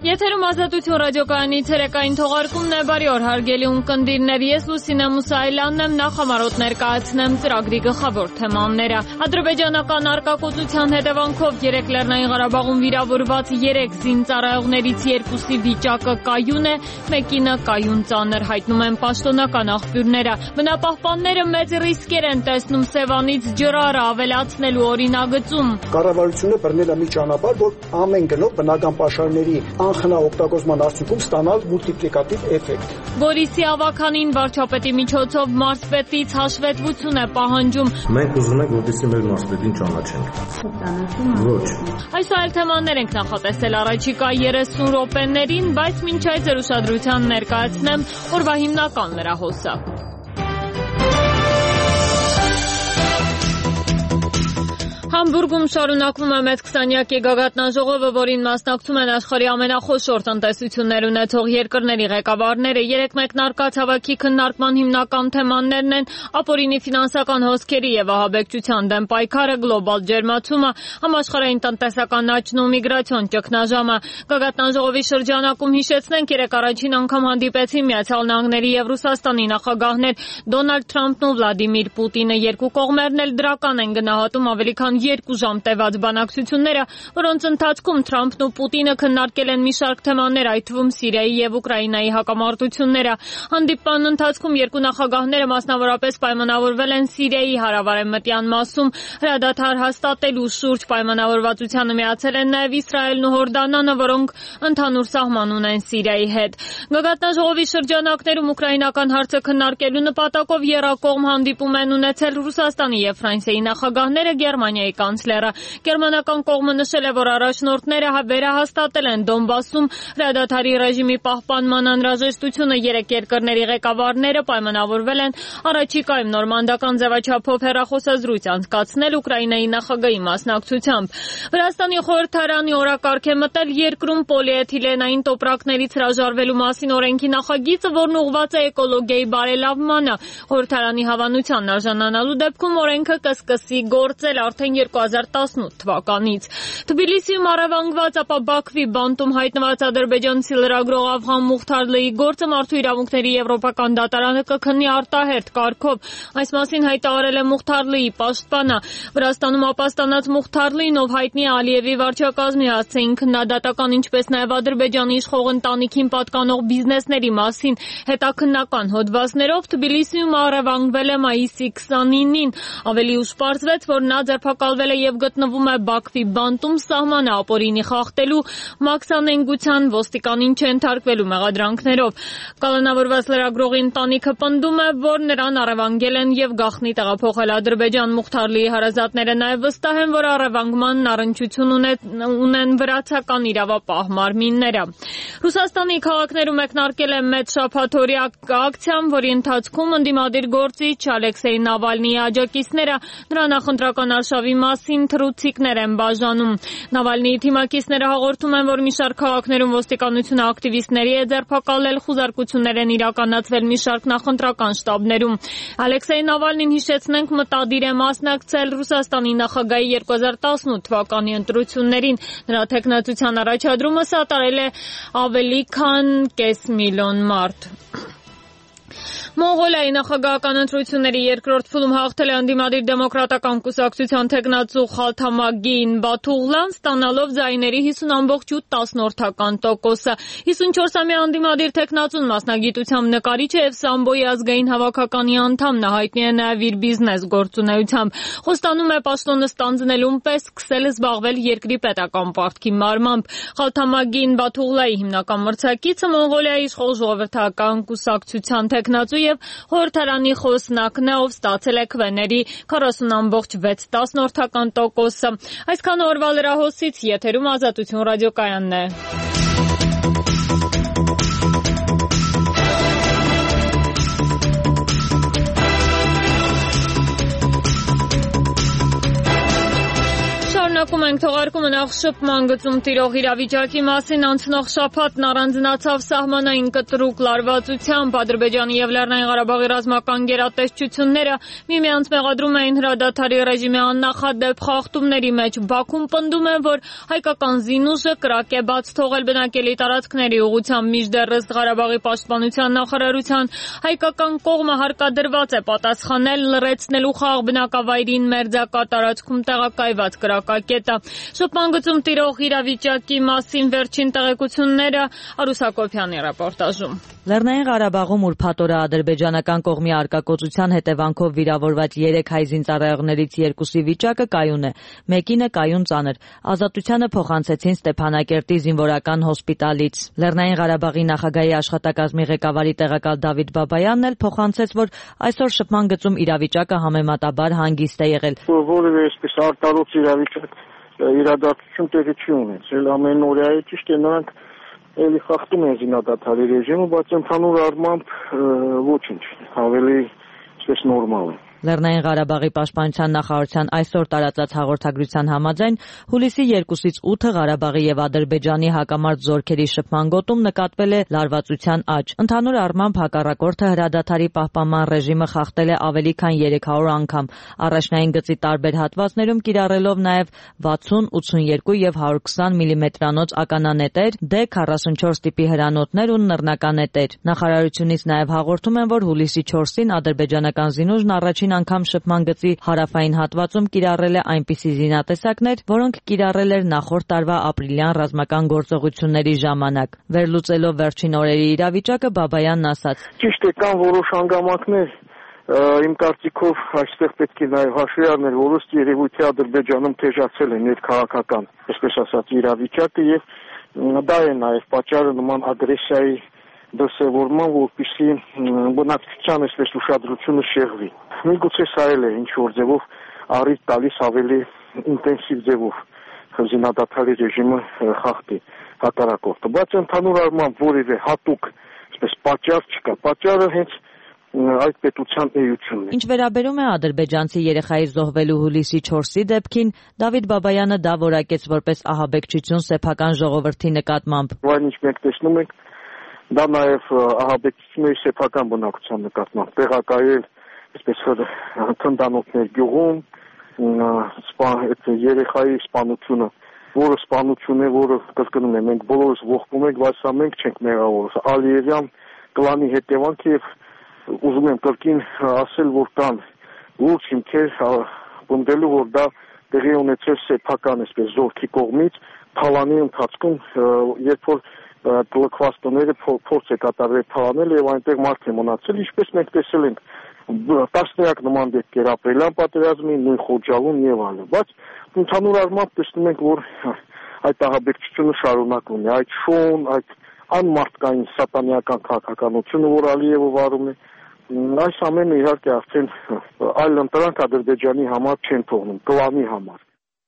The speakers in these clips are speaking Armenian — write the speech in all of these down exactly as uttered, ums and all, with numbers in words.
Եթերում Ազատություն ռադիոկայանի ցերեկային թողարկումն է, բարի օր հարգելի ունկնդիրներ, ես Լուսինե Մուսայելյանն եմ, նախ համառոտ ներկայացնեմ ծրագրի գլխավոր թեմաները։ Ադրբեջանական արկակոծության հետևանքով երեք Լեռնային Ղարաբաղում վիրավորված երեք զինծառայողներից երկուսի վիճակը կայուն է, մեկինը կայուն ծանր, հայտնում են պաշտոնական աղբյուրները։ Բնապահպանները մեծ ռիսկեր են տեսնում Սևանից ջրարը ավելացնելու օրինագծում։ Կառավարությունը բռնել է մի ճանապարհ, որ ամեն գնով բնական պաշարների անխնա օգտագործման արդյունքում ստանալ մուլտիպլիկատիվ էֆեկտ։ Գորիսի ավականին վարչապետի միջոցով մարզպետից հաշվետվություն է պահանջում։ Մենք ուզում ենք, որպեսզի մեր մարզպետին ճանաչենք։ Ոչ։ Այս այլ թեմաներ ենք նախատեսել առաջիկա երեսուն րոպեներին, բայց մինչ այդ ձեր ուշադրության ներկայացնեմ օրվա հիմնական լրահոսը։ Համբուրգում շարունակվում է մեծ քսանյակի գագաթնաժողովը, որին մասնակցում են աշխարհի ամենախոշոր տնտեսություններ ունեցող երկրների ղեկավարները։ Երեք մեկնարկած հավաքի քննարկման հիմնական թեմաներն են ապօրինի ֆինանսական հոսքերի եւ ահաբեկչության դեմ պայքարը, գլոբալ ջերմացումը, համաշխարհային տնտեսական աճն ու միգրացիոն ճգնաժամը։ Գագաթնաժողովի շրջանակում հիշեցնենք, երեք առաջին անգամ հանդիպեցին Միացյալ Նահանգների եւ Ռուսաստանի նախագահներ Դոնալդ Թրամփն ու Վլադիմիր Պուտինը։ Երկու կողմերն էլ դրական են գնահատում ավելի քան երկու ժամ տևած բանակցությունները, որոնց ընթացքում Թրամփն ու Պուտինը քննարկել են մի շարք թեմաներ, այդ թվում Սիրիայի եւ Ուկրաինայի հակամարտությունները։ Հանդիպման ընթացքում երկու նախագահները մասնավորապես պայմանավորվել են Սիրիայի հարավարևմտյան մասում հրադադար հաստատելու շուրջ։ Պայմանավորվածությանը միացել են նաեւ Իսրայելն ու Հորդանանը, որոնք ընդհանուր սահման ունեն Սիրիայի հետ։ Գագաթնաժողովի շրջանակներում ուկրաինական հարցը քննարկելու նպատակով եռակողմ հանդիպում են ունեցել Ռուսաստանի եւ Ֆրանսիայի նախագահները, Գերմանիայի կանցլերը։ Գերմանական կողմը նշել է, որ առաջնորդները վերահաստատել են Դոնբասում հրադադարի ռեժիմի պահպանման անհրաժեշտությունը։ Երեք երկրների ղեկավարները պայմանավորվել են առաջիկայում նորմանդական ձևաչափով հեռախոսազրույց անցկացնել Ուկրաինայի նախագահի մասնակցությամբ։ Վրաստանի խորհրդարանի օրակարգ է մտել երկրում պոլիէթիլենային տոպրակներից հրաժարվելու մասին օրենքի նախագիծը, որն ուղղված է էկոլոգիայի բարելավմանը։ Խորհրդարանի հավանությանն արժանանալու դեպքում օրենքը կսկսի գործել արդեն երկու հազար տասնութ թվականից։ Թբիլիսիում առևանգված, ապա Բաքվի բանտում հայտնված ադրբեջանցի լրագրող Ավղան Մուխթարլիի գործը Մարդու իրավունքների եվրոպական դատարանը կքննի արտահերթ կարգով։ Այս մասին հայտարարել է Մուխթարլիի պաշտպանը։ Վրաստանում ապաստանած Մուխթարլին, ով հայտնի է Ալիևի վարչակազմի հասցեին քննադատական, ինչպես նաև Ադրբեջանի իշխող ընտանիքին պատկանող բիզնեսների մասին հետաքննական հոդվածներով, Թբիլիսիում առևանգվել է մայիսի քսանինին։ Ավելի ուշ պարզվեց, որ նա ձերբակալվել է եւ գտնվում է Բաքվի բանտում սահմանը ապօրինի խախտելու, մաքսանենգության, ոստիկանին չընթարկվելու մեղադրանքներով։ Կալանավորված լրագրողի ընտանիքը պնդում է, որ նրան առևանգել են եւ գաղտնի տեղափոխել Ադրբեջան։ Մուխթարլիի հարազատները նաեւ վստահ են, որ առևանգմանն առնչություն ունեն վրացական իրավապահ մարմինները։ Ռուսաստանի քաղաքներում մեկնարկել է մեծ շաբաթօրյա ակցիան, որի ընթացքում ընդդիմադիր գործիչ Ալեքսեյ Նավալնիի աջակիցները նրա նախընտրական արշավի մասին թռուցիկներ են բաժանում։ Նավալնիի թիմակիցները հաղորդում են, որ մի շարք քաղաքներում ոստիկանությունը ակտիվիստների է ձերբակալել, խուզարկություններ են իրականացվել մի շարք նախընտրական շտաբներում։ Ալեքսեյ Նավալնին, հիշեցնենք, մտադիր է մասնակցել Ռուսաստանի նախագահի երկու հազար տասնութ թվականի ընտրություններին։ Նրա թեկնածության առաջադրումը սատարել է ավելի քան կես միլիոն մարդ։ Մոնղոլիայի նախագահական ընտրությունների երկրորդ փուլում հաղթել է ընդդիմադիր դեմոկրատական կուսակցության թեկնածու Խալթամագին Բաթուղլան, ստանալով ձայների հիսուն ամբողջ ութ տասնորդական տոկոսը։ հիսունչորսամյա ընդդիմադիր թեկնածուն մասնագիտությամբ նկարիչ է եւ Սամբոյի ազգային հավաքականի անդամ, նա հայտնի է նաեւ իր բիզնես գործունեությամբ։ Խոստանում է պաշտոնը ստանձնելուն պես սկսել զբաղվել երկրի պետական պարտքի մարմամբ։ Խալթամագին Բաթուղլայի հիմնական մրցակիցը Մոնղոլիայի իշխող ժողովրդական կուսակցության թեկնածու եւ խորհրդարանի խոսնակն է, ով ստացել է քվեների քառասուն ամբողջ վեց տասնորդական տոկոսը։ Այսքան օրվա լրահոսից, եթերում Ազատություն ռադիոկայանն է։ Շարունակում ենք թողարկումը նախ շփման գծում տիրող իրավիճակի մասին անցնող շաբաթն առանձնացավ սահմանային կտրուկ լարվածությամբ Ադրբեջանի եւ Լեռնային Ղարաբաղի ռազմական գերատեսչությունները միմյանց մեղադրում էին հրադադարի ռեժիմի աննախադեպ խախտումների մեջ։ Բաքուն պնդում է, որ հայկական զինուժը կրակ է բաց թողել բնակելի տարածքների ուղղությամբ, մինչդեռ ըստ Ղարաբաղի պաշտպանության նախարարության հայկական կողմը հարկադրված է պատասխանել լրացնելու խաղ բնակավայրին մերձակա տարածքում տեղակայված կրակակետը։ Շփման գծում տիրող իրավիճակի մասին վերջին տեղեկությունները Արուս Հակոբյանի ռեպորտաժում։ Լեռնային Ղարաբաղում ուրբաթ օրը ադրբեջանական կողմի արկակոծության հետևանքով վիրավորված երեք հայ զինծառայողներից երկուսի վիճակը կայուն է, մեկինը կայուն ծանր։ Ազատությանը փոխանցեցին Ստեփանակերտի զինվորական հոսպիտալից։ Լեռնային Ղարաբաղի նախագահի աշխատակազմի ղեկավարի տեղակալ Դավիթ Բաբայանն էլ փոխանցեց, որ այսօր շփման գծում իրավիճակը համեմատաբար հանգիստ է եղել։ Որևէ այսպես արտարոց իրավիճակ իրադարձություն տեղի չի ունեցել, ամենօրյա է, ճիշտ է, նրանք էլի խախտում են զինադադարի ռեժիմը, բայց ընդհանուր առմամբ ոչինչ, ավելի այսպես նորմալ է։ Լեռնային Ղարաբաղի պաշտպանության նախարարության այսօր տարածած հաղորդագրության համաձայն հուլիսի երկուսից ութը Ղարաբաղի եւ Ադրբեջանի հակամարտ զորքերի շփման գոտում նկատվել է լարվածության աճ։ Ընդհանուր առմամբ հակառակորդը հրադադարի պահպանման ռեժիմը խախտել է ավելի քան երեք հարյուր անգամ, առաջնային գծի տարբեր հատվածներում կիրառելով նաեւ վաթսուն, ութսունյոթ եւ հարյուր քսան միլիմետրանոց ականանետեր, դե քառասունչորս տիպի հրանոթներ ու նռնականետեր։ Նախարարությունից նաեւ հաղորդում են, որ հուլիսի չորսին ադրբեջանական զինուժն առաջին անգամ շփման գծի հարավային հատվածում կիրառել է այնպիսի զինատեսակներ, որոնք կիրառել էր նախորդ տարվա ապրիլյան ռազմական գործողությունների ժամանակ։ Վերլուծելով վերջին օրերի իրավիճակը Բաբայանն ասաց. Ճիշտ է, կան որոշ հանգամանքներ, իմ կարծիքով այստեղ պետք է նաև հաշվի առնել, որ ըստ երևույթի Ադրբեջանում թեժացել է ներքաղաքական, այսպես ասած, իրավիճակը եւ դա է նաև պատճառը նման ագրեսիայի դրսևորման, որպեսզի բնակչության այսպես ուշադրությունը շեղվի։ Միգուցե սա էլ է ինչ որ ձևով առիթ տալիս ավելի ինտենսիվ ձևով զինադադարի ռեժիմը խախտի հակառակորդը, բայց ընդհանուր առմամբ որևէ հատուկ այսպես պատճառ չկա։ Պատճառը հենց այդ պետության էությունն է։ Ինչ վերաբերում է ադրբեջանցի երեխայի զոհվելու հուլիսի չորսի դեպքին, Դավիթ Բաբայանը դա որակեց որպես ահաբեկչություն սեփական ժողովրդի նկատմամբ։ Այն ինչ մենք տեսնում ենք, դա նաև ահաբեկչությունների սեփական բնակության նկատմամբ տեղակայել այսպես թնդանոթներ գյուղում, այդ երեխայի սպանությունը, որը սպանություն է, որը կրկնում եմ, մենք բոլորս ողբում ենք, բայց սա մենք չենք մեղավոր։ Ալիևյան կլանի հետևանք եւ ուզում եմ կրկին ասել, որ կան լուրջ հիմքեր պնդելու, որ դա տեղի ունեցել սեփական այսպես զորքի կողմից թալանի ընթացքում, երբ որ լքված տները փորձ է կատարվել թալանել եւ այնտեղ մարդ է մնացել, ինչպես մենք տեսել ենք տասնյակ նման դեպքեր ապրիլյան պատերազմի, նույն Խոջալում եւ այլն, բայց ընդհանուր առմամբ տեսնում ենք, որ այդ ահաբեկչությունը շարունակվում է, այդ շոուն, այդ անմարդկային սատանայական քաղաքականությունը, որ Ալիևը վարում է, այս ամենը իհարկե արդեն այլ ընտրանք Ադրբեջանի համար չեն թողնում, կլանի համար։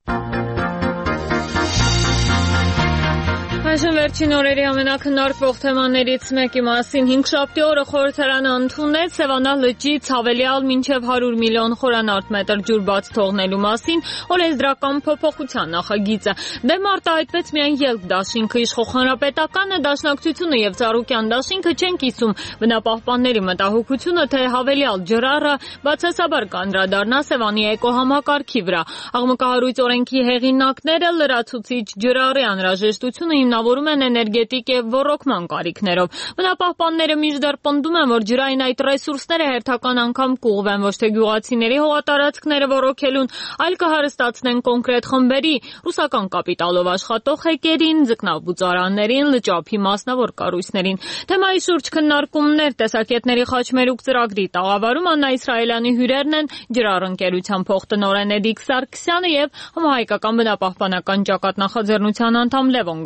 Այժմ վերջին օրերի ամենակնարկվող թեմաներից մեկի մասին հինգշաբթի օրը խորհրդարանը ընդունեց Սևանա լճից հավելյալ մինչև հարյուր միլիոն խորանարդ մետր ջուր բաց թողնելու մասին օրենսդրական փոփոխության նախագիծը։ Դե մարտահայտվեց միայն ելք դաշինքը, իշխող հանրապետականը, Դաշնակցությունը եւ Ծառուկյան դաշինքը չեն կիսում բնապահպանների մտահոգությունը, թե հավելյալ ջրառը բացասաբար կանդրադառնա Սևանի էկոհամակարգի վրա։ Աղմկահարույց օրենքի հեղինակները լրացուցիչ ջրառի անհրաժեշտությունը հիմնավորում են էներգետիկ եւ ոռոգման կարիքներով։ Բնապահպանները մինչդեռ պնդում են, որ ջրային այդ ռեսուրսները հերթական անգամ կուղվեն ոչ թե գյուղացիների հողատարածքները ոռոգելուն, այլ կհարստացնեն կոնկրետ խմբերի, ռուսական կապիտալով աշխատող հեկերին, ձկնաբուծարաններին, լճափի մասնավոր կառույցներին։ Թեմայի շուրջ քննարկումներ տեսակետների խաչմերուկ ծրագրի տաղավարում Աննա Իսրայելյանի հյուրերն են ջրառընկերության փոխտնօրեն Էդիկ Սարգսյանը եւ համահայկական բնապահպանական ճակատ նախաձեռնության անդամ Լևոն Գալստյանը։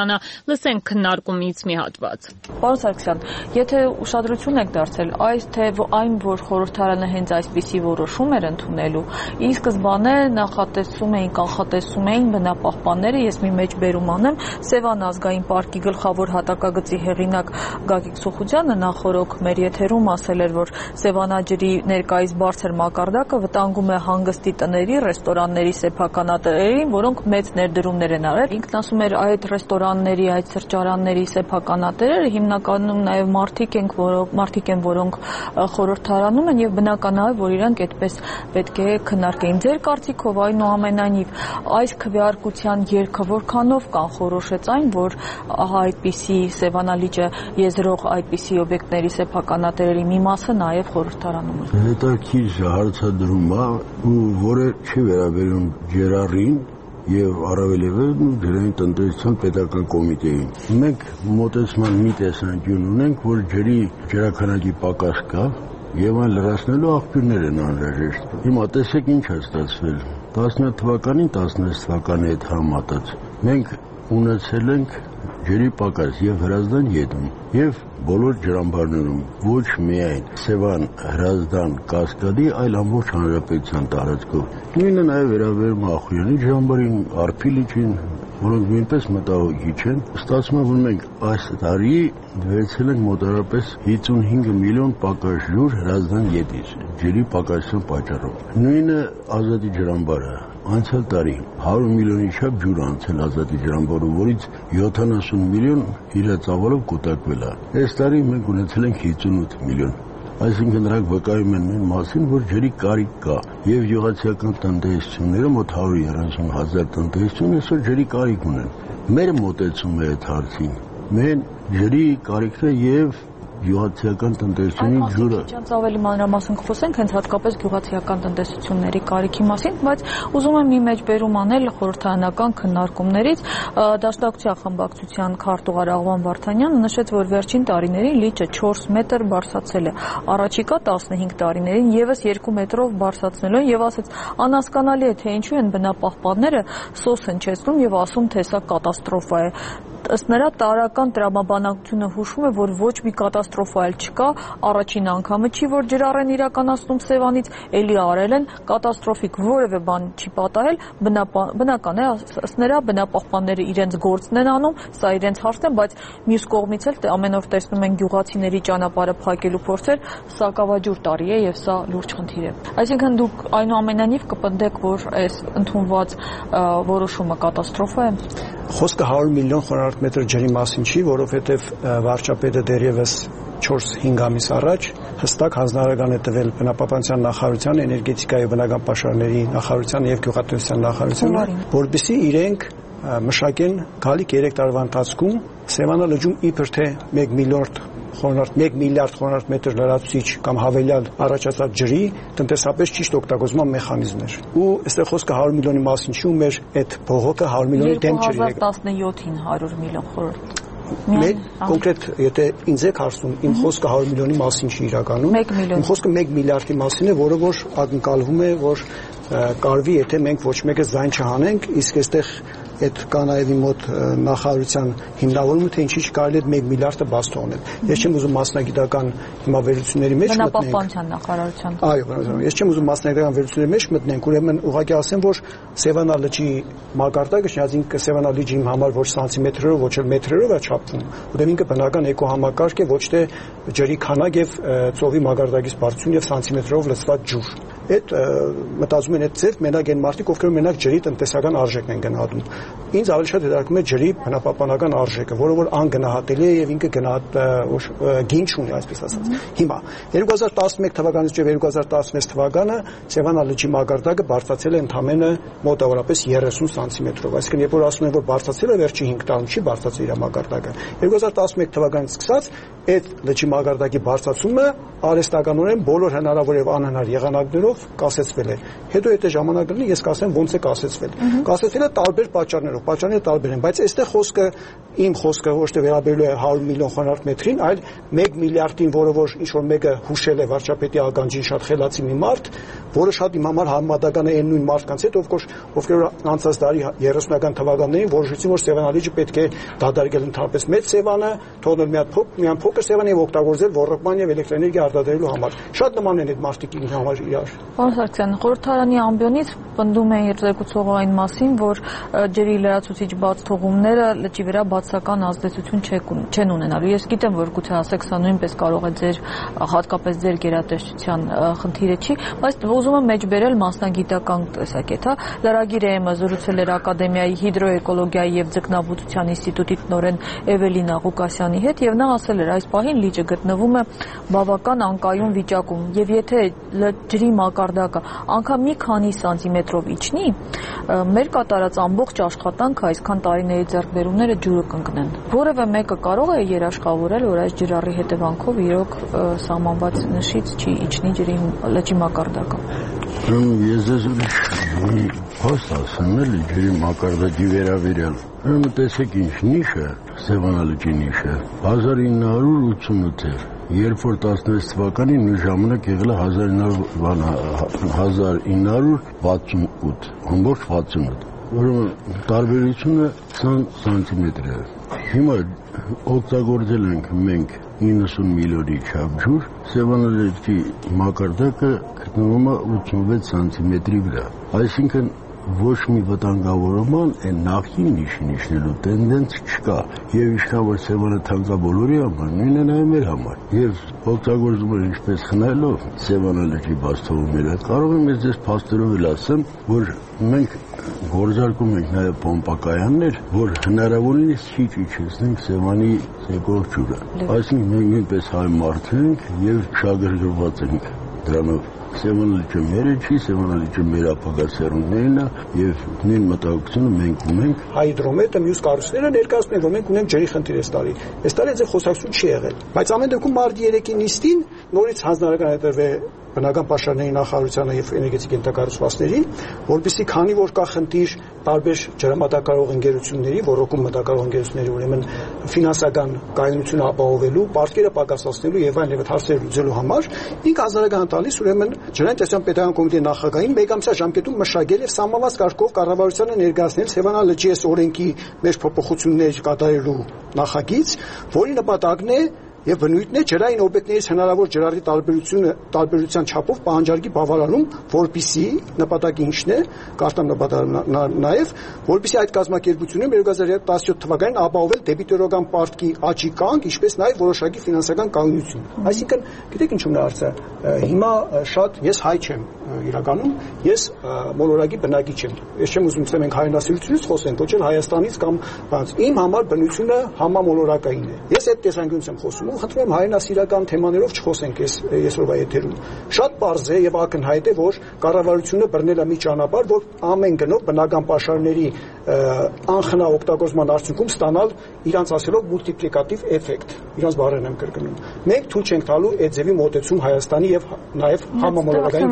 Սևանը։ Լսենք քննարկումից մի հատված։ Պարոն Սարգսյան, եթե ուշադրություն եք դարձել այս թե այն, որ խորհրդարանը հենց այսպիսի որոշում էր ընդունելու, ի սկզբանե նախատեսում էին, կանխատեսում էին բնապահպանները, ես մի մեջբերում անեմ, Սևան ազգային պարկի գլխավոր հատակագծի հեղինակ Գագիկ Սուխուդյանը նախորոք մեր եթերում ասել էր, որ Սևանաջրի ներկայիս բարձր մակարդակը վտանգում է հանգստի տների, ռեստորանների սեփականատերերին, որոնք մեծ ներդրումներ են արել։ Ինքն ասում էր, այդ ռեստորանների, այդ սրճարանների սեփականատերերը հիմնականում նաև մարդիկ են, որոնք մարդիկ են, որոնք խորհրդարանում են եւ բնական է, որ իրանք այդպես պետք է քննարկեին։ Ձեր կարծիքով այնուամենայնիվ այս քվեարկության ելքը որքանով կանխորոշեց այն, որ ահա այդպիսի Սևանալիճը եզրող այդպիսի օբյեկտների սեփականատերերի մի մասը նաև խորհրդարանում է։ Հետաքրքիր հարցադրում է, որը չի վերաբերում ջրառին եւ առավելևս ջրային տնտեսության պետական կոմիտեին։ Մենք մոտեցման մի տեսանկյուն ունենք, որ ջրի ջրաքանակի պակաս կա եւ այն լրացնելու աղբյուրներ են անհրաժեշտ։ Հիմա տեսեք ինչ է ստացվել։ տասնյոթ թվականին, տասնհինգ թվականի հետ համատած մենք ունեցել ենք ջրի պակաս եւ Հրազդան յետում եւ բոլոր ջրամբարներում, ոչ միայն Սևան, Հրազդան, Կասկադի, այլ ամբողջ հանրապետության տարածքով։ Նույնը նաեւ վերաբերում է Ախուրյանի ջրամբարին, Արփիլիջին, որոնք նույնպես մտահոգիչ են։ Ստացվում է, որ մենք այս տարի վերցել ենք մոտավորապես հիսունհինգ միլիոն պակաս ջուր Հրազդան յետից, ջրի պակասության պատճառով։ Նույնը Ազատի ջրամբարը անցյալ տարի հարյուր միլիոնի չափ ջուր անցել Ազատի ջրամբարում, որից յոթանասուն միլիոն իր ծավալով կուտակվել է։ Այս տարի մենք ունեցել ենք հիսունութ միլիոն։ Այսինքն նրանք վկայում են այն մասին, որ ջրի կարիք կա եւ գյուղացիական տնտեսությունները մոտ հարյուր երեսուն հազար տնտեսություն այսօր ջրի կարիք ունեն։ Մեր մոտեցումը այդ հարցին մեն ջրի կարիքն է եւ գյուղացիական տնտեսությունի ջուրը։ Այդպես ավելի մանրամասն կխոսենք հենց հատկապես գյուղացիական տնտեսությունների կարիքի մասին, բայց ուզում եմ մի մեջբերում անել խորհրդարանական քննարկումներից։ Դաշնակցության խմբակցության քարտուղար Աղվան Վարդանյանը նշեց, որ վերջին տարիներին լիճը չորս մետր բարձրացել է, առաջիկա տասնհինգ տարիներին եւս երկու մետրով բարձրացնելու են եւ ասեց, անհասկանալի է, թե ինչու են բնապահպանները սոս հնչեցնում եւ ասում, թե սա կատաստրոֆա է։ Ըստ նրա տարական տրամաբանակությունը հուշում է, որ ոչ մի կատաստրոֆա էլ չկա, առաջին անգամը չի, որ ջրառեն իրականացնում Սևանից, էլի արել են, կատաստրոֆիկ որևէ բան չի պատահել, բնական է, ըստ նրա բնապահպանները իրենց գործն են անում, սա իրենց հարցն է, բայց մյուս կողմից էլ ամեն օր տեսնում են գյուղացիների ճանապարհը փակելու փորձեր, սակավաջուր տարի է եւ սա լուրջ խնդիր է։ Այսինքն դուք այնուամենայնիվ կպնդեք, որ այս ընդունված որոշումը կատաստրոֆա է։ Խոսքը հարյուր միլիոն խոնարհ մետր ջրի մասին չի, որովհետև վարչապետը դեռևս չորս-հինգ ամիս առաջ հստակ հանձնարարական է տվել բնապահպանության նախարարության, էներգետիկայի եւ բնական պաշարների նախարարության եւ գյուղատնտեսության նախարարությանը, որպեսզի իրենք մշակեն գալիք երեք տարվա ընթացքում Սևանա լճում իբր թե մեկ միլիարդ խոնարհ մեկ միլիարդ խոնարհ մետր լրացուցիչ կամ հավելյալ առաջացած ջրի տնտեսապես ճիշտ օգտագործման մեխանիզմներ։ Ու այստեղ խոսքը հարյուր միլիոնի մասին չի, ու մեր այդ բողոքը հարյուր միլիոնի դեմ ջրի է։ երկու հազար տասնյոթին հարյուր միլիոն խորհուրդ։ Մեր կոնկրետ, եթե ինձ եք հարցնում, իմ խոսքը հարյուր միլիոնի մասին չի իրականում։ Իմ խոսքը մեկ միլիարդի մասին է, որը որ ակնկալվում է, որ կարվի, եթե մենք ոչ մեկը ձայն չհանենք, իսկ այստեղ այդ կա նաև իմ մոտ նախարարության հիմնավորումը, թե ինչի չկարելի է մեկ միլիարդը բաց թողնել։ Ես չեմ ուզում մասնագիտական հիմավերությունների մեջ մտնենք։ Բնապահպանության նախարարության։ Այո, ես չեմ ուզում մասնագիտական վերությունների մեջ մտնենք, ուրեմն ուղղակի ասեմ, որ Սևանա լճի մակարդակը, չնայած Սևանա լիճը իմ համար ոչ սանտիմետրերով, ոչ էլ մետրերով է չափվում, ուրեմն ինքը բնական էկոհամակարգ է, ոչ թե ջրի քանակ եւ ծովի մակարդակից բարձրություն եւ սանտիմետրերով լցված ջուր։ Այդ մտածում են այդ ձև մենակ են մարդիկ, ովքեր մենակ ջրի տնտեսական արժեքն են գնահատում։ Ինձ ավելի շատ հետաքրքրում է ջրի բնապահպանական արժեքը, որը որ անգնահատելի է եւ ինքը գնահատ գին չունի, այսպես ասած։ Հիմա երկու հազար տասնմեկ թվականից եւ երկու հազար տասնվեց թվականը Սևանա լճի մակարդակը բարձրացել է ընդամենը մոտավորապես երեսուն սանտիմետրով, այսինքն երբ որ ասում են որ բարձրացել է վերջի հինգ տարում, չի բարձրացել իր մակարդակը։ երկու հազար տասնմեկ թվականից սկսած այդ լճի մակարդակի բարձրացումը արհեստականորեն բոլոր հնարավոր եւ անհնար եղանակներով կասեցվել է։ Հետո եթե ժամանակ լինի, ես կասեմ ոնց է կասեցվել։ Կասեցվել է տարբեր պատճառ պատճառներով, պատճառները տարբեր են, բայց այստեղ խոսքը իմ խոսքը ոչ թե վերաբերելու է հարյուր միլիոն խոնարհ մետրին, այլ մեկ միլիարդին, որը որ ինչ որ մեկը հուշել է վարչապետի ականջին շատ խելացի մի մարդ, որը շատ իմ համար համեմատական է այն նույն մարդկանց հետ, ովքեր անցած դարի երեսունական թվականներին որոշեցին, որ Սևան ալիջը պետք է դադարել ընդհանրապես մեծ Սևանը, թողնել մի հատ միան փոքր Սևան եւ օգտագործել ռոռոկման եւ էլեկտրոէներգիա արտադրելու համար։ Շատ նման են այդ մարդիկ ինձ համար իրար։ Պարոն Սարգսյան, խորհրդարանի ամբիոնից պնդում են երկրորդակցողը այն մասին, որ ջրի լրացուցիչ բաց թողումները լճի վրա բացական ազդեցություն չեն ունենալու։ Ես գիտեմ, որ գուցե ասեք, սա նույնպես կարող է ձեր հատկապես ձեր գերատեսչության խնդիրը չի, բայց ուզում եմ մեջբերել մասնագիտական տեսակետ, հա։ Լրագիր ԵՄ-ը զրուցել էր Ակադեմիայի հիդրոէկոլոգիայի եւ ձկնաբուծության ինստիտուտի տնօրեն Էվելինա Ղուկասյանի հետ եւ նա ասել էր, այս պահին լիճը գտնվում է բավական անկայուն վիճակում եւ եթե ջրի մակարդակը անգամ մի քանի սանտիմետրով իջնի, մեր կատարած ամբողջ աշխատանքը այսքան տարիների ձեռքբերումները ջուրը կընկնեն։ Որևէ մեկը կարող է երաշխավորել, որ այս ջրառի հետևանքով իրոք սահմանված նշից չի իջնի ջրի լճի մակարդակը։ Ես ես ուրիշ փաստ ասեմ, էլի ջրի մակարդակի վերաբերյալ։ Ուրեմն տեսեք ինչ նիշ է, Սևան ալիջի նիշը հազար ինը հարյուր ութսունութ էր, երբ որ տասնվեց թվականին նույն ժամանակ եղել է հազար ինը հարյուր վաթսունութ, ամբողջ վաթսունութ։ Ուրեմն տարբերությունը քսան սանտիմետր է։ Հիմա օգտագործել ենք մենք իննսուն միլիոնի չափ ջուր, Սևան ալիջի մակարդակը գտնվում է ութսունվեց սանտիմետրի վրա, այսինքն ոչ մի վտանգավորման այն նախին նիշին իջնելու տենդենս չկա եւ ինչքան որ Սևանը թանկա բոլորի համար, նույնն է նաեւ մեր համար եւ օգտագործում են ինչպես խնայելով Սևան ալիջի բաց թողումները կարող եմ ես ձեզ փաստորով էլ ասեմ որ մենք գործարկում ենք նաեւ պոմպակայաններ որ հնարավորինս քիչ իջեցնենք Սևանի եկող ջուրը այսինքն մենք նույնպես հայ մարդ ենք եւ շահագրգռված ենք դրանով Սևան ալիջը մեր չի, Սևան ալիջը մեր ապագա սերունդներն է եւ նույն մտահոգությունը մենք ունենք։ Հիդրոմետրը մյուս կառույցները ներկայացնում են, որ մենք ունենք ջրի խնդիր այս տարի։ Այս տարի ձեր խոսակցություն չի եղել։ Բայց ամեն դեպքում մարտի երեքի նիստին նորից հանձնարարական հետևե բնական պաշարների նախարարությանը եւ էներգետիկ ենթակառուցվածքների, որովհետեւ քանի որ կա խնդիր տարբեր ջրամատակարարող ընկերությունների, ռոռոկում մտակարարող ընկերությունների, ուրեմն ֆինանսական կայունությունը ապահովելու, պարտքերը պակասացնելու եւ այլն եւ հարցեր լուծելու համար, ինք հանձնարարական տալիս ուրեմն ջրային տեսության պետական կոմիտեի նախագահին մեկ ամսյա ժամկետում մշակել եւ սահմանված կարգով կառավարությանը ներկայացնել Սևան ալիջի այս օրենքի մեջ փոփոխություններ կատարելու նախագիծ, որի նպատակն է եւ բնույթն է ջրային օբյեկտներից հնարավոր ջրառի տարբերությունը տարբերության չափով պահանջարկի բավարարում, որպիսի նպատակի ինչն է, կարտամ նպատակը նաեւ, որպիսի այդ կազմակերպությունը մեր երկու հազար տասնյոթ թվականին ապահովել դեբիտորական պարտքի աճի կանգ, ինչպես նաեւ որոշակի ֆինանսական կայունություն։ Այսինքն, գիտեք ինչու՞մն է հարցը։ Հիմա շատ ես հայ չեմ իրականում, ես մոլորակի բնակիչ եմ։ Ես չեմ ուզում ասեմ մենք հայրենասիրությունից խոսենք, ոչ էլ Հայաստանից կամ բանից։ Իմ համար բնությունը համամոլորակային է։ Ես այդ տեսանկյունից եմ խոսում։ Խնդրում եմ հայրենասիրական թեմաներով չխոսենք այս այսօրվա եթերում։ Շատ པարզ է եւ ակնհայտ է, որ կառավարությունը բռնել է մի ճանապարհ, որ ամեն գնով բնական պաշարների անխնա օգտագործման արդյունքում ստանալ իրանց ասելով մուլտիպլիկատիվ էֆեկտ։ Իրանց բառերն եմ կրկնում։ Մենք թույլ չենք տալու այդ ձևի մոտեցում Հայաստանի եւ նաեւ համամոլորակային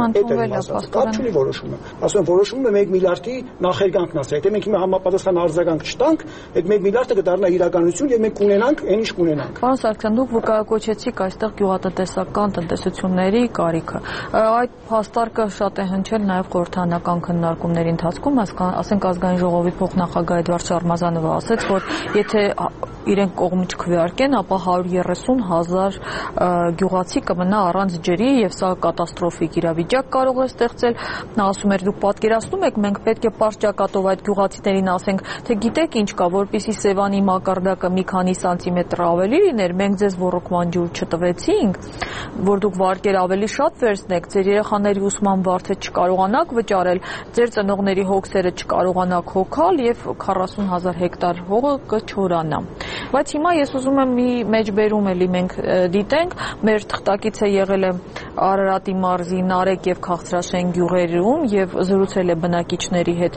Կապ չունի որոշումը։ Ասում եմ որոշումը մեկ միլիարդի նախերգանքն ասա։ Եթե մենք հիմա համապատասխան արձագանք չտանք, այդ մեկ միլիարդը կդառնա իրականություն եւ մենք կունենանք այն ինչ կունենանք։ Պարոն Սարգսյան, դուք վկայակոչեցիք այստեղ գյուղատնտեսական տնտեսությունների կարիքը։ Այդ փաստարկը շատ է հնչել նաեւ խորհրդարանական քննարկումների ընթացքում, ասենք ազգային ժողովի փոխնախագահ Էդվարդ Շարմազանովը ասաց, որ եթե իրենք կողմից քվեարկեն, ապա հարյուր երեսուն հազար գյուղացի կմնա առանց ջրի եւ սա կատաստրոֆիկ իրավիճակ կարող է ստեղծել։ Նա ասում էր, դուք պատկերացնում եք, մենք պետք է պարզ այդ գյուղացիներին ասենք, թե գիտեք ինչ կա, որպեսզի Սևանի մակարդակը մի քանի սանտիմետր ավելի լիներ, մենք ձեզ ռոռոկման ջուր չտվեցինք, որ դուք վարկեր ավելի շատ վերցնեք, ձեր երեխաների ուսման վարձը չկարողանաք վճարել, ձեր ծնողների հոգսերը չկարողանաք հոգալ եւ քառասուն հազար հեկտար հողը կչորանա։ Բայց հիմա ես ուզում եմ մի մեջբերում էլի մենք դիտենք, մեր թղթակիցը եղել է Արարատի մարզի Նարեկ եւ Քաղցրաշեն գյուղերում եւ զրուցել է բնակիչների հետ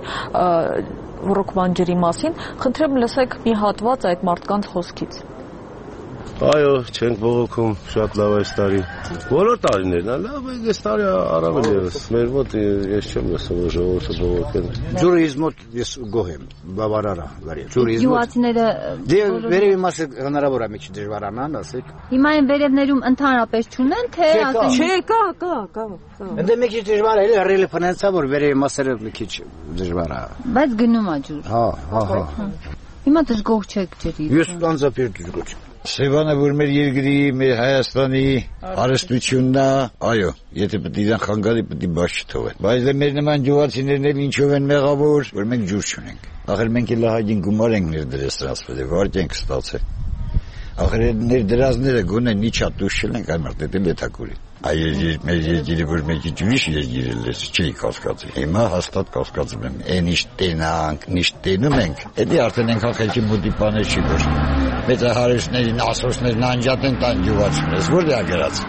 ռոռոկման ջրի մասին։ Խնդրեմ լսեք մի հատված այդ մարդկանց խոսքից։ Այո, չենք բողոքում, շատ լավ այս տարի։ Բոլոր տարիներն է լավ, այս տարի առավել ևս։ Մեր մոտ ես չեմ լսում, որ ժողովուրդը բողոքեն։ Ջուրը իզ մոտ ես գոհ եմ, բավարար է, վարի։ Ջուրը իզ մոտ։ Գյուղացիները դե վերևի մասը հնարավոր է մի քիչ դժվարանան, ասեք։ Հիմա այն վերևներում ընդհանրապես չունեն, թե ասեն։ Չէ, կա, կա, կա։ Ընդ մի քիչ դժվար է, հրելը ֆինանսա, որ վերևի մասերը մի քիչ դժվար է։ Բայց գնում է ջուր։ Հա, հա, հա։ Հիմա դժգոհ չեք ջրի։ Ես անձամբ դժգոհ եմ։ Սևանը, որ մեր երկրի, մեր Հայաստանի հարստությունն է, այո, եթե պետք է իրան խանգարի, պետք է բաց չթողեն։ Բայց մեր նման գյուղացիներն էլ ինչով են մեղավոր, որ մենք ջուր չունենք։ Ախր մենք էլ ահագին գումար ենք ներդրել սրանց պետք, վարկ ենք ստացել։ Ախր ներդրածները գոնե նիչա դուշ չենք, այլ մարդ էլ լեթակուրի։ Այ մեր երկիրը որ մեկի ջուրիշ երկիր է, չի կասկածի։ Հիմա հաստատ կասկածում եմ, այն ինչ տենանք, ինչ տենում ենք, դա արդեն ենք խելքի մոտի բաներ չի որ։ Մեծ հարուստներին, ասոսներին անջատ են տան գյուղացիներս, որ դա գրած։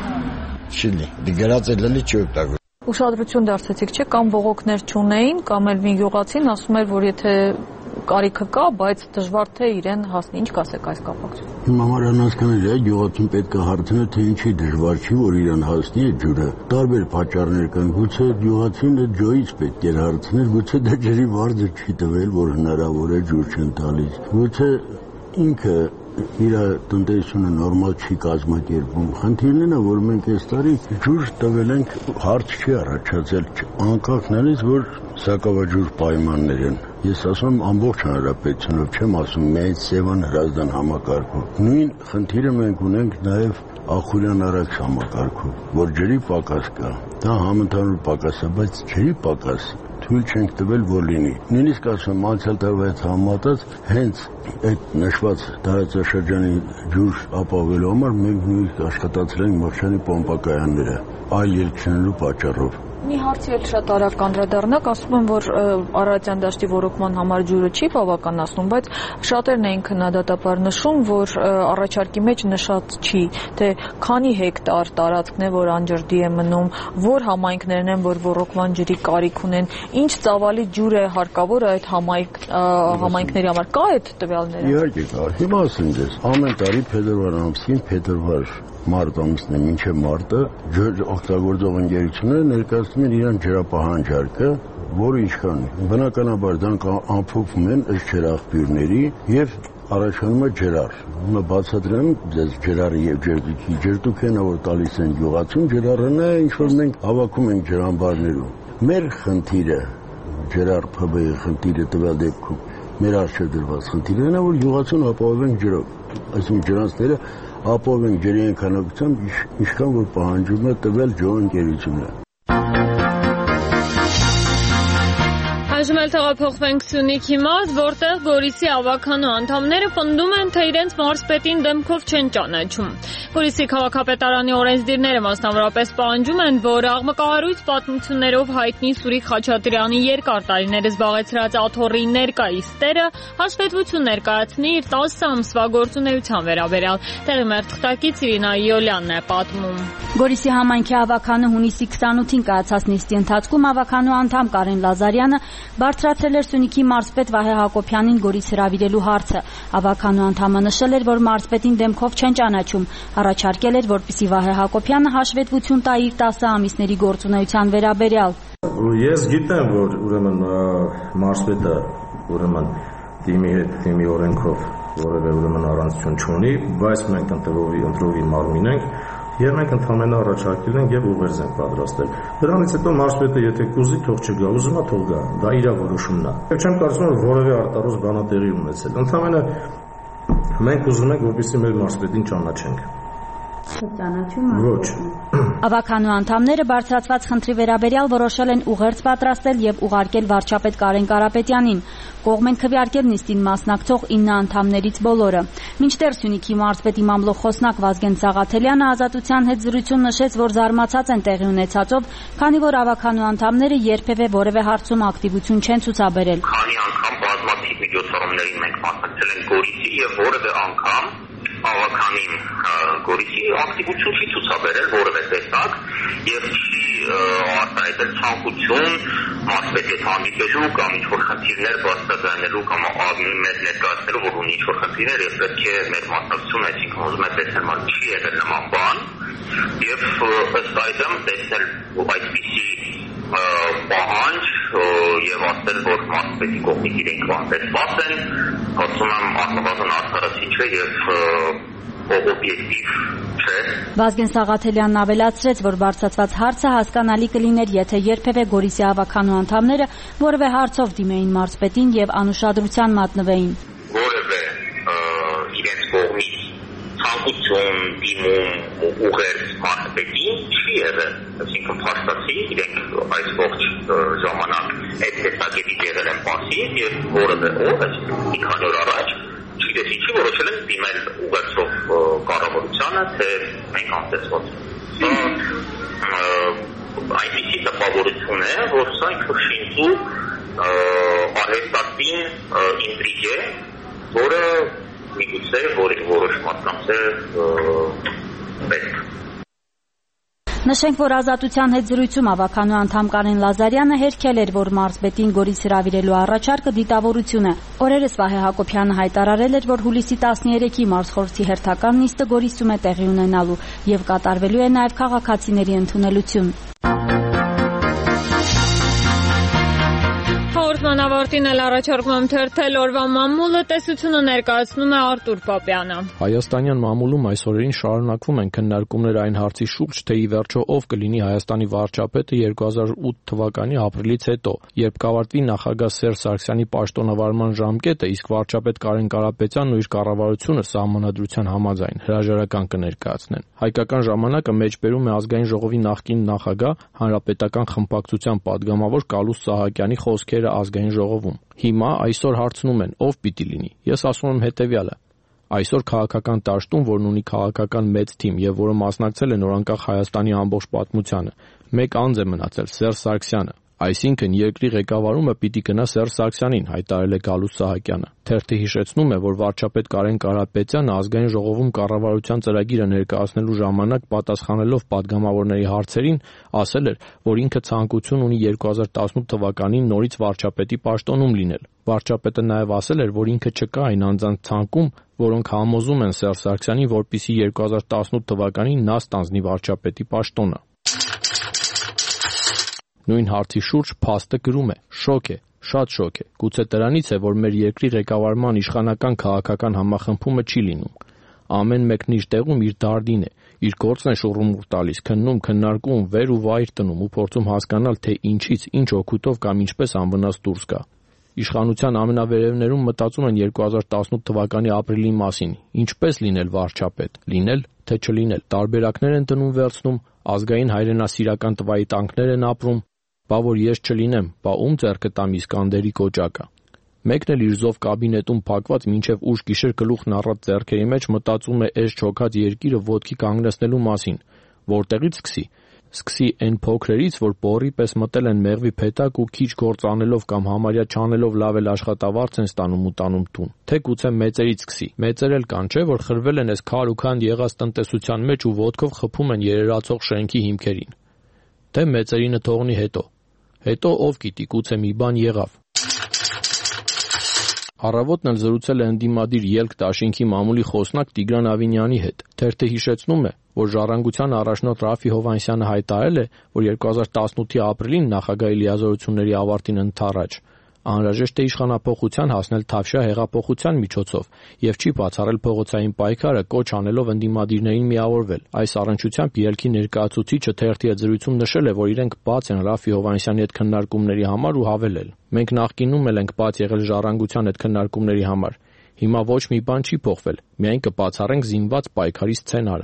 Չի լի, դի գրած է լի չի օգտագործում։ Ուշադրություն դարձեցիք, չէ՞, կամ բողոքներ չունեին, կամ էլ մի գյուղացին ասում էր, որ եթե կարիքը կա, բայց դժվար թե իրեն հասնի։ Ինչ կասեք այս կապակցությամբ։ Իմ համար անհասկանալի է, գյուղացին պետք է հարցնել, թե ինչի դժվար չի, որ իրեն հասնի այդ ջուրը։ Տարբեր պատճառներ կան, գուցե գյուղացին այդ ջոյից պետք է հարցնել, գուցե դա ջրի վարձը չի տվել, որ հնարավոր է ջուր չեն տալիս։ Գուցե ինքը իր տնտեսությունը նորմալ չի կազմակերպում։ Խնդիրն է, որ մենք այս տարի ջուր տվել ենք, հարց չի առաջացել, անկախ նրանից, որ սակավաջուր պայմաններ են։ Ես ասում եմ ամբողջ հանրապետությունով, չեմ ասում միայն Սևան Հրազդան համակարգով։ Նույն խնդիրը մենք ունենք նաև Ախուրյան Արաքս համակարգով, որ ջրի պակաս կա։ Դա համընդհանուր պակաս է, բայց ջրի պակաս թույլ չենք տվել, որ լինի։ Նույնիսկ ասում անցյալ տարվա հետ համատած հենց այդ նշված տարածաշրջանի ջուր ապահովելու համար մենք նույնիսկ աշխատացել ենք Մրջանի պոմպակայանները այլ ելքնելու պատճառով։ Մի հարցի էլ շատ արագ կանդրադառնաք, ասում եմ, որ Արարատյան դաշտի ոռոգման համար ջուրը չի բավականացնում, բայց շատերն էին քննադատաբար նշում, որ առաջարկի մեջ նշած չի, թե քանի հեկտար տարածքն է, որ անջրդի է մնում, որ համայնքներն են, որ ոռոգման ջրի կարիք ունեն, ինչ ծավալի ջուր է հարկավոր այդ համայնքների համար, կա այդ տվյալները։ Իհարկե կա։ Հիմա ասեմ ձեզ, ամեն տարի փետրվար ամսին, փետրվար մարտ ամսն է, մինչև մարտը ջուր օգտագործող ընկերությունները ներկայացնում են իրան ջրապահանջարկը, որը ինչքան բնականաբար դրանք ամփոփվում են ըստ ջրաղբյուրների եւ առաջանում է ջրար։ Հիմա բացատրեմ ձեզ ջրարը եւ ջրտուքի։ Ջրտուքենը որ տալիս են գյուղացուն, ջրարն է, ինչ որ մենք հավաքում ենք ջրամբարներում։ Մեր խնդիրը ջրար Փ B-ի խնդիրը տվյալ դեպքում մեր արժե դրված խնդիրն է, որ գյուղացուն ապահովենք ջրով։ Այսինքն ջրանցները ապահովենք ջրի քանակությամբ, ինչքան որ պահանջում է տվել ջրընկերությունը։ Այժմ էլ տեղափոխվենք Սյունիքի մարզ, որտեղ Գորիսի ավականու անդամները պնդում են, թե իրենց մարզպետին դեմքով չեն ճանաչում։ Գորիսի քաղաքապետարանի օրենսդիրները մասնավորապես պահանջում են, որ աղմկահարույց պատմություններով հայտնի Սուրիկ Խաչատրյանի երկար տարիներ զբաղեցրած աթոռի ներկայիստերը հաշվետվություն ներկայացնի իր տասը ամսվա գործունեության վերաբերյալ։ Տեղի մեր թղթակից Իրինա Իոլյանն է պատմում։ Գորիսի համայնքի ավականու հունիսի քսանութին կայացած նիստի ընթացքում ավականու անդամ Կարեն Լազարյանը բարձրացրել էր Սյունիքի մարզպետ Վահե Հակոբյանին Գորիս հրավիրելու հարցը։ Ավականու անդամը նշել էր, որ մարզպետին դեմքով չեն ճանաչում, առաջարկել էր, որպեսզի Վահե Հակոբյանը հաշվետվություն տա իր տասը ամիսների գործունեության վերաբերյալ։ Ես գիտեմ, որ ուրեմն մարզպետը ուրեմն թիմի հետ թիմի օրենքով որևէ ուրեմն առանցություն չունի, բայց մենք ընտրովի ընտրովի մարմին ենք եւ մենք ընդհանրապես առաջարկել ենք եւ ուղերձ ենք պատրաստել։ Դրանից հետո մարզպետը եթե կուզի, թող չգա, ուզում է թող գա, դա իր որոշումն է։ Ես չեմ կարծում, որ որևէ արտարոց բանատեղի ունեցել։ Ընդհանրապես մենք ուզում ենք, որպեսզի մեր մարզպետին ճանաչենք։ Ոչ։ Ավականու անդամները բարձրացված խնդրի վերաբերյալ որոշել են ուղերձ պատրաստել եւ ուղարկել վարչապետ Կարեն Կարապետյանին։ Կողմ են քվեարկել նիստին մասնակցող ինը անդամներից բոլորը։ Մինչդեռ Սյունիքի մարզպետի մամլոխոսնակ Վազգեն Սաղաթելյանը Ազատության հետ զրույցում նշեց, որ զարմացած են տեղի ունեցածով, քանի որ ավականու անդամները երբևէ որևէ հարցում ակտիվություն չեն ցուցաբերել։ Քանի անգամ բազմաթիվ միջոցառումներին մենք մասնակցել ենք Գորիսի եւ որևէ անգամ ավականին Գորիսի ակտիվություն չի ցուցաբերել որևէ տեսակ եւ չի արտահայտել ցանկություն մարզպետի հետ հանդիպելու կամ ինչ-որ խնդիրներ բացատրելու կամ մեր ներկայացնելու, որ ունի ինչ-որ խնդիրներ եւ պետք է մեր մասնակցությունը, այսինքն ուզում է տեսնել, որ չի եղել նման բան եւ ըստ այդմ տեսնել այսպիսի պահանջ եւ ասել, որ մարզպետի կողմից իրենք բանտեսված են, ասում եմ առնվազն արդարացիչ է եւ օբյեկտիվ չէ։ Վազգեն Սաղաթելյանն ավելացրեց, որ բարձրացված հարցը հասկանալի կլիներ, եթե երբևէ Գորիսի ավականու անդամները որևէ հարցով դիմեին մարզպետին եւ անուշադրության մատնվեին։ Որևէ իրենց կողմից ցանկություն, դիմում ուղերձ մարզպետին չի եղել, այսինքն փաստացի իրենք այս ողջ ժամանակ այդ տեսակետի եղել են պասիվ եւ որևէ օր, այսինքն մի քանի օր առաջ չգիտես ինչի որոշել են դիմել ուղերձով կառավարությանը, թե մենք անտեսված ենք։ Այնպիսի տպավորություն է, որ սա ինչ-որ շինծու արհեստատին ինտրիգ է, որը միգուցե որոշ մարդկանց է պետք։ Նշենք, որ Ազատության հետ զրույցում ավականու անդամ Կարեն Լազարյանը հերքել էր, որ մարզպետին Գորիս հրավիրելու առաջարկը դիտավորություն է։ Օրերս Վահե Հակոբյանը հայտարարել էր, որ հուլիսի տասներեքի մարզխորհրդի հերթական նիստը Գորիսում է տեղի ունենալու եւ կատարվելու է նաեւ քաղաքացիների ընդունելություն։ Հաղորդման ավարտին էլ առաջարկում եմ թերթել օրվա մամուլը, տեսությունը ներկայացնում է Արտուր Պապյանը։ Հայաստանյան մամուլում այս օրերին շարունակվում են քննարկումներ այն հարցի շուրջ, թե ի վերջո ով կլինի Հայաստանի վարչապետը երկու հազար ութ թվականի ապրիլից հետո, երբ կավարտվի նախագահ Սերժ Սարգսյանի պաշտոնավարման ժամկետը, իսկ վարչապետ Կարեն Կարապետյանն ու իր կառավարությունը սահմանադրության համաձայն հրաժարական կներկայացնեն։ Հայկական ժամանակը մեջբերում է ազգային ժողովի նախկին նախագահ, հանրապետական խմբակցության падգամավոր Կալուս Սահակյանի խոսքերը ազգային ժողովում։ Հիմա այսօր հարցնում են, ով պիտի լինի։ Ես ասում եմ հետևյալը. այսօր քաղաքական դաշտում, որն ունի քաղաքական մեծ թիմ եւ որը մասնակցել է նորանկախ Հայաստանի ամբողջ պատմությանը, մեկ անձ է մնացել՝ Սերժ Սարգսյանը։ Այսինքն երկրի ղեկավարումը պիտի գնա Սերժ Սարգսյանին, հայտարարել է Գալուս Սահակյանը։ Թերթը հիշեցնում է, որ վարչապետ Կարեն Կարապետյանը ազգային ժողովում կառավարության ծրագիրը ներկայացնելու ժամանակ պատասխանելով падգամավորների հարցերին ասել էր, որ ինքը ցանկություն ունի երկու հազար տասնութ թվականին նորից վարչապետի պաշտոնում լինել։ Վարչապետը նաև ասել էր, որ ինքը չկա այն անձանց ցանկում, որոնք համոզում են Սերժ Սարգսյանին, որպեսզի երկու հազար տասնութ թվականին նա ստանձնի վարչապետի պաշտոնը։ Նույն հարցի շուրջ փաստը գրում է. շոկ է, շատ շոկ է։ Գուցե դրանից է, որ մեր երկրի ղեկավարման իշխանական քաղաքական համախմբումը չի լինում։ Ամեն մեկն իր տեղում իր դարդին է, իր գործն է շուռումուռ տալիս, քննում, քննարկում, վեր ու վայր տնում ու փորձում հասկանալ, թե ինչից, ինչ օգուտով կամ ինչպես անվնաս դուրս գա։ Իշխանության ամենավերևներում մտածում են երկու հազար տասնութ թվականի ապրիլի մասին, ինչպես լինել վարչապետ, լինել, թե չլինել։ Տարբերակներ են տնում վերցնում, ազգային հայրենասիրական տվայտանքներ են ապրում, բա որ ես չլինեմ, բա ում ձեռքը տամ Իսկանդերի կոճակը։ Մեկն էլ իր զով կաբինետում փակված մինչև ուշ գիշեր գլուխն առած ձեռքերի մեջ մտածում է այս չոքած երկիրը ոտքի կանգնեցնելու մասին, որտեղից սկսի։ Սկսի այն փոքրերից, որ բորի պես մտել են մեղվի փետակ ու քիչ գործ անելով կամ համարյա չանելով լավ էլ աշխատավարձ են ստանում ու տանում տուն։ Թե գուցե մեծերից սկսի։ Մեծեր էլ կան, չէ, որ խրվել են այս քար ու քանդ եղած տնտեսության մեջ ու ոտքով խփում են երերացող շենքի հիմքերին։ Թե մեծերինը թողնի հետո։ Հետո ով գիտի, գուցե մի բան եղավ։ Առավոտն էլ զրուցել է ընդդիմադիր ելք դաշինքի մամուլի խոսնակ Տիգրան Ավինյանի հետ։ Թերթը հիշեցնում է, որ Ժառանգության առաջնորդ Ռաֆի Հովհաննիսյանը հայտարարել է, որ երկու հազար տասնութի ապրիլին նախագահի լիազորությունների ավարտին ընդառաջ անհրաժեշտ է իշխանափոխության հասնել Թավշյա հեղափոխության միջոցով եւ չի բացառել փողոցային պայքարը կոչ անելով ընդդիմադիրներին միավորվել։ Այս առնչությամբ ելքի ներկայացուցիչը թերթի հետ զրույցում նշել է, որ իրենք բաց են Ռաֆի Հովհաննիսյանի հետ քննարկումների համար ու հավելել. մենք նախկինում էլ ենք բաց եղել Ժառանգության հետ քննարկումների համար։ Հիմա ոչ մի բան չի փոխվել, միայն կբացառենք զինված պայքարի սցենարը։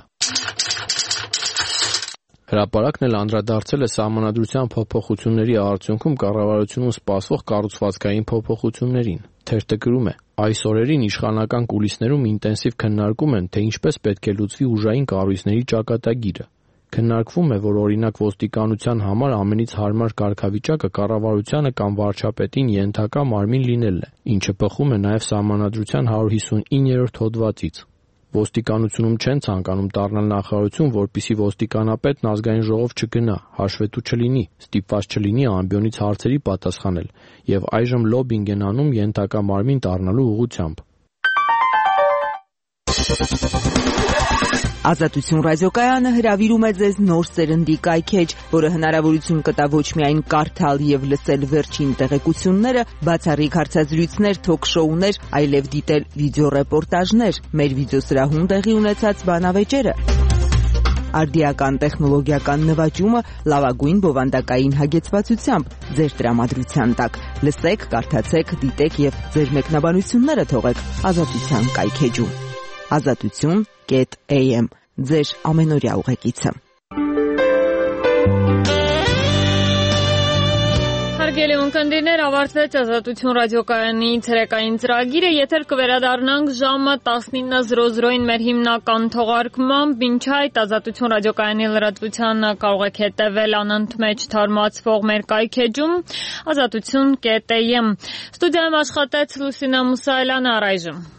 Հրապարակն էլ անդրադարձել է սահմանադրության փոփոխությունների արդյունքում կառավարությունում սպասվող կառուցվածքային փոփոխություններին։ Թերթը գրում է. այս օրերին իշխանական կուլիսներում ինտենսիվ քննարկում են, թե ինչպես պետք է լուծվի ուժային կառույցների ճակատագիրը։ Քննարկվում է, որ օրինակ ոստիկանության համար ամենից հարմար կարգավիճակը կառավարությանը կամ վարչապետին ենթակա մարմին լինելն է, ինչը բխում է նաև սահմանադրության հարյուր հիսունիններորդ հոդվածից։ Ոստիկանությունում չեն ցանկանում դառնալ նախարարություն, որպեսզի ոստիկանապետն ազգային ժողով չգնա, հաշվետու չլինի, ստիպված չլինի ամբիոնից հարցերի պատասխանել եւ այժմ լոբինգ են անում ենթակա մարմին դառնալու ուղղությամբ։ Ազատություն ռադիոկայանը հրավիրում է ձեզ նոր սերնդի կայքեջ, որը հնարավորություն կտա ոչ միայն կարդալ եւ լսել վերջին տեղեկությունները, բացառիկ հարցազրույցներ, թոք-շոուներ, այլև դիտել վիդեոռեպորտաժներ, մեր վիդեոսրահում տեղի ունեցած բանավեճերը, արդիական տեխնոլոգիական նվաճումը լավագույն բովանդակային հագեցվածությամբ ձեր տրամադրության տակ։ Լսեք, կարդացեք, դիտեք եւ ձեր մեկնաբանությունները թողեք Ազատության կայքեջում։ Ազատություն կետ էյ էմ ձեր ամենօրյա ուղեկիցը։ Հարգելի ունկնդիրներ, ավարտվեց Ազատություն ռադիոկայանի ցերեկային ծրագիրը, եթեր կվերադառնանք ժամը տասնինը զրո զրոին մեր հիմնական թողարկմամբ, մինչ այդ Ազատություն ռադիոկայանի լրատվությանը կարող եք հետևել անընդմեջ թարմացվող մեր կայքեջում ազատություն կետ էյ էմ։ Ստուդիայում աշխատեց Լուսինա Մուսայելյանը, առայժմ